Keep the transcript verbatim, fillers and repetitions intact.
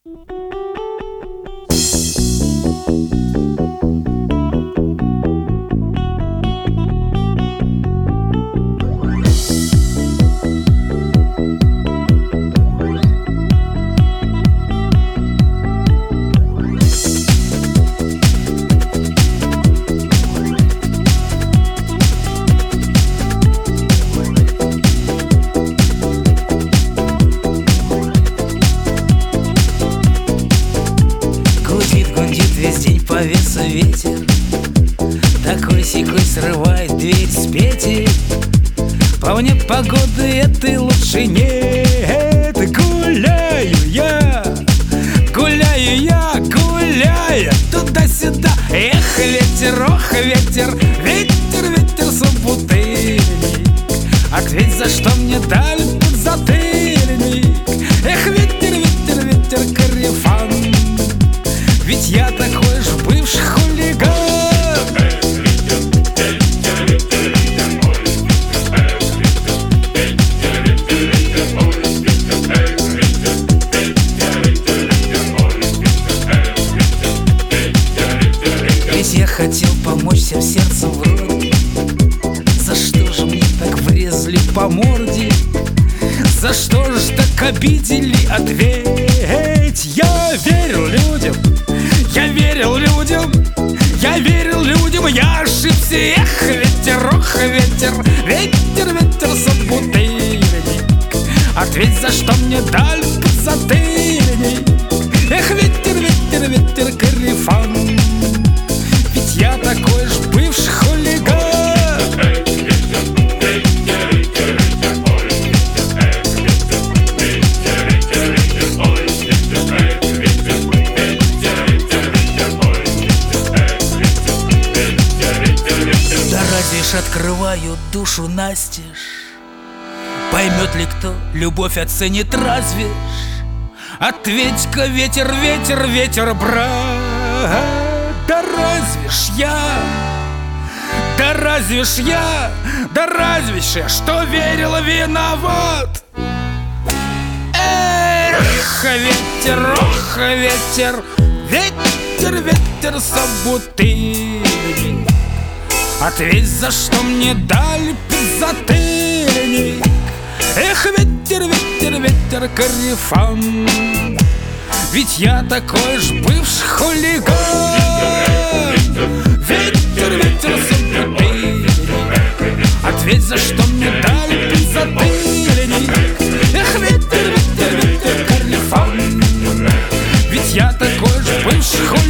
Весь день повеса ветер, такой-сякой срывает дверь с петель. По мне погоды этой лучше нет. Гуляю я, гуляю я, гуляю туда-сюда. Эх, ветер, ох, ветер, ветер, ветер, собутыльник. Ответь, за что мне дали подзатыльник? Эх, ветер, ветер, ветер, корефан, ведь я такой же бывший хулиган. Ведь я хотел помочь всем сердцем вроде. За что же мне так врезали по морде? За что же так обидели? Ответь! Я верил людям, я верил людям, я верил людям, я ошибся. Эх, ветер, ох, ветер, ветер, ветер, собутыльник. Ответь, за что мне дали подзатыльник? Эх, ветер, ветер, ветер, корефан, ведь я такой же бывший хулиган. Открываю душу настежь, поймет ли кто, любовь оценит разве ж? Ответь-ка, ветер, ветер, ветер, брат, да разве ж я, да разве ж я, да разве ж я, что верила, виноват? Эх, ветер, ох, ветер, ветер, ветер, собутыльник. Ответь, за что мне дали подзатыльник? Эх, ветер, ветер, ветер, корефан, ведь я такой же бывший хулиган. Ветер, ветер, собутыльник. Ответь, за что мне дали подзатыльник? Эх, ветер, ветер, ветер, корефан, ведь я такой же бывший хулиган.